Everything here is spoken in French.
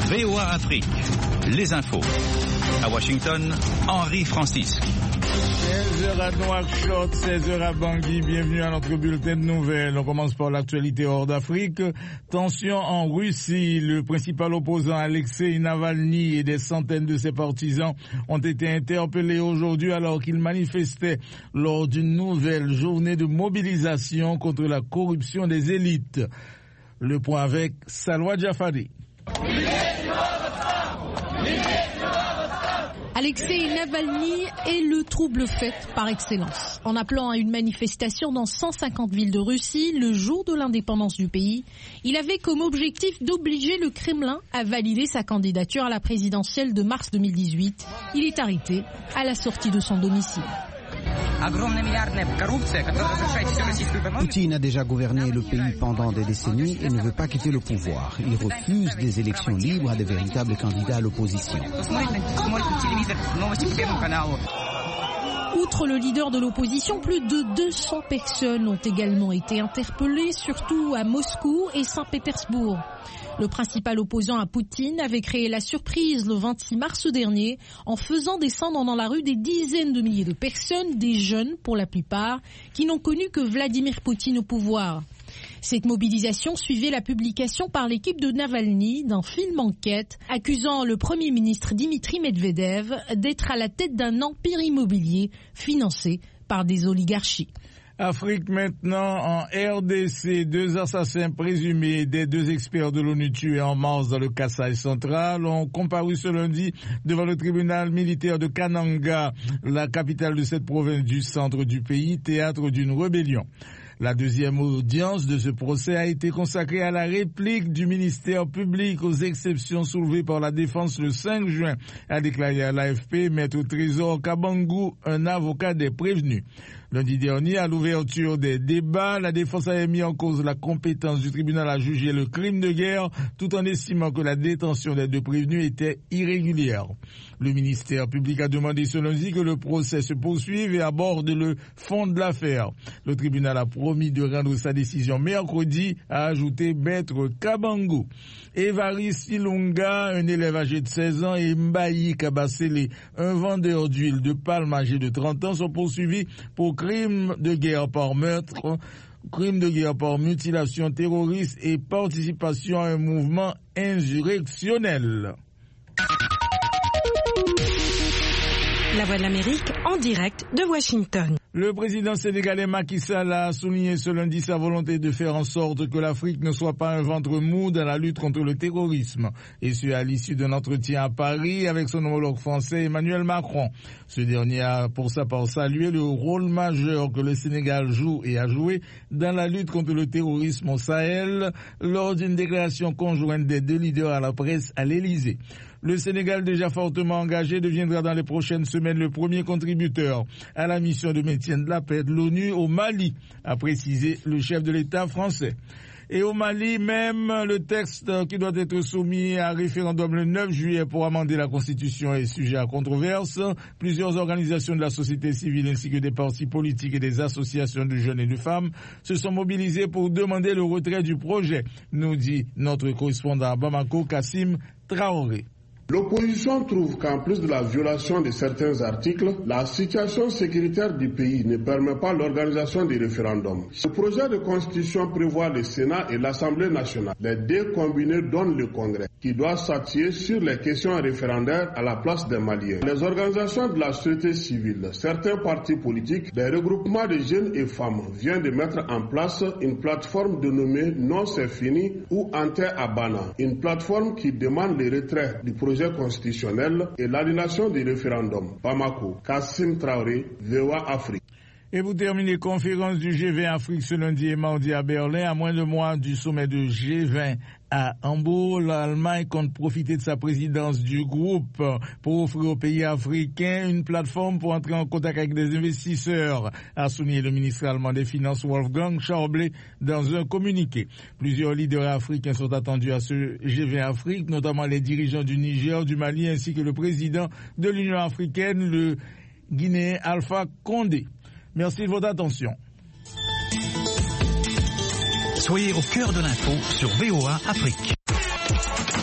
VOA Afrique, les infos. À Washington, Henri Francis. 16h à Nouakchott, 16h à Bangui, bienvenue à notre bulletin de nouvelles. On commence par l'actualité hors d'Afrique. Tension en Russie, le principal opposant Alexei Navalny et des centaines de ses partisans ont été interpellés aujourd'hui alors qu'ils manifestaient lors d'une nouvelle journée de mobilisation contre la corruption des élites. Le point avec Salwa Jafari. Alexei Navalny est le trouble fait par excellence. En appelant à une manifestation dans 150 villes de Russie le jour de l'indépendance du pays, il avait comme objectif d'obliger le Kremlin à valider sa candidature à la présidentielle de mars 2018. Il est arrêté à la sortie de son domicile. Poutine a déjà gouverné le pays pendant des décennies et ne veut pas quitter le pouvoir. Il refuse des élections libres à de véritables candidats à l'opposition. Outre le leader de l'opposition, plus de 200 personnes ont également été interpellées, surtout à Moscou et Saint-Pétersbourg. Le principal opposant à Poutine avait créé la surprise le 26 mars dernier en faisant descendre dans la rue des dizaines de milliers de personnes, des jeunes pour la plupart, qui n'ont connu que Vladimir Poutine au pouvoir. Cette mobilisation suivait la publication par l'équipe de Navalny d'un film enquête accusant le Premier ministre Dimitri Medvedev d'être à la tête d'un empire immobilier financé par des oligarchies. Afrique maintenant, en RDC, 2 assassins présumés des 2 experts de l'ONU tués en mars dans le Kasaï central ont comparu ce lundi devant le tribunal militaire de Kananga, la capitale de cette province du centre du pays, théâtre d'une rébellion. La deuxième audience de ce procès a été consacrée à la réplique du ministère public aux exceptions soulevées par la défense le 5 juin, a déclaré à l'AFP Maître Trésor Kabangou, un avocat des prévenus. Lundi dernier, à l'ouverture des débats, la défense avait mis en cause la compétence du tribunal à juger le crime de guerre, tout en estimant que la détention des 2 prévenus était irrégulière. Le ministère public a demandé ce lundi que le procès se poursuive et aborde le fond de l'affaire. Le tribunal a promis de rendre sa décision mercredi, a ajouté Maître Kabangou. Évariste Ilunga, un élève âgé de 16 ans, et Mbayi Kabasele, un vendeur d'huile de palme âgé de 30 ans, sont poursuivis pour crime de guerre par meurtre, crime de guerre par mutilation terroriste et participation à un mouvement insurrectionnel. La Voix de l'Amérique en direct de Washington. Le président sénégalais Macky Sall a souligné ce lundi sa volonté de faire en sorte que l'Afrique ne soit pas un ventre mou dans la lutte contre le terrorisme. Et ce, à l'issue d'un entretien à Paris avec son homologue français Emmanuel Macron. Ce dernier a pour sa part salué le rôle majeur que le Sénégal joue et a joué dans la lutte contre le terrorisme au Sahel lors d'une déclaration conjointe des 2 leaders à la presse à l'Élysée. Le Sénégal, déjà fortement engagé, deviendra dans les prochaines semaines le premier contributeur à la mission de maintien de la paix de l'ONU au Mali, a précisé le chef de l'État français. Et au Mali, même le texte qui doit être soumis à référendum le 9 juillet pour amender la Constitution est sujet à controverse. Plusieurs organisations de la société civile ainsi que des partis politiques et des associations de jeunes et de femmes se sont mobilisées pour demander le retrait du projet, nous dit notre correspondant à Bamako, Kassim Traoré. L'opposition trouve qu'en plus de la violation de certains articles, la situation sécuritaire du pays ne permet pas l'organisation des référendums. Le projet de constitution prévoit le Sénat et l'Assemblée nationale. Les 2 combinés donnent le Congrès, qui doit s'attirer sur les questions référendaires à la place des Maliens. Les organisations de la société civile, certains partis politiques, des regroupements de jeunes et femmes viennent de mettre en place une plateforme dénommée Non c'est fini ou Ante Abana, une plateforme qui demande le retrait du projet constitutionnel et l'annulation du référendum. Bamako, Kassim Traoré, VOA Afrique. Et vous terminez conférence du G20 Afrique ce lundi et mardi à Berlin. À moins de mois du sommet de G20 à Hambourg, l'Allemagne compte profiter de sa présidence du groupe pour offrir aux pays africains une plateforme pour entrer en contact avec des investisseurs, a souligné le ministre allemand des Finances Wolfgang Schäuble dans un communiqué. Plusieurs leaders africains sont attendus à ce G20 Afrique, notamment les dirigeants du Niger, du Mali ainsi que le président de l'Union africaine, le Guinéen Alpha Condé. Merci de votre attention. Soyez au cœur de l'info sur VOA Afrique.